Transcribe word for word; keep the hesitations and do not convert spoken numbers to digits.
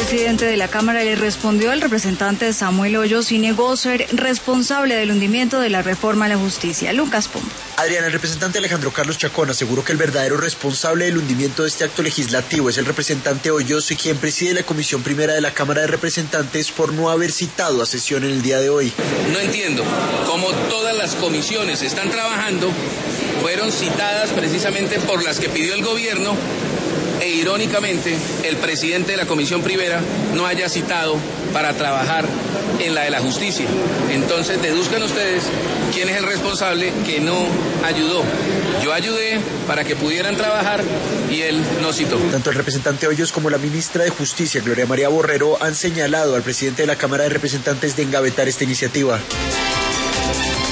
presidente de la Cámara le respondió al representante Samuel Hoyos y negó ser responsable del hundimiento de la reforma a la justicia. Lucas Pombo. Adriana, el representante Alejandro Carlos Chacón aseguró que el verdadero responsable del hundimiento de este acto legislativo es el representante Hoyos, quien preside la Comisión Primera de la Cámara de Representantes por no haber citado a sesión en el día de hoy. No entiendo cómo todas las comisiones están trabajando, fueron citadas precisamente por las que pidió el gobierno, e irónicamente el presidente de la Comisión Primera no haya citado para trabajar en la de la justicia. Entonces deduzcan ustedes quién es el responsable que no ayudó. Yo ayudé para que pudieran trabajar y él no citó. Tanto el representante Hoyos como la ministra de Justicia, Gloria María Borrero, han señalado al presidente de la Cámara de Representantes de engavetar esta iniciativa.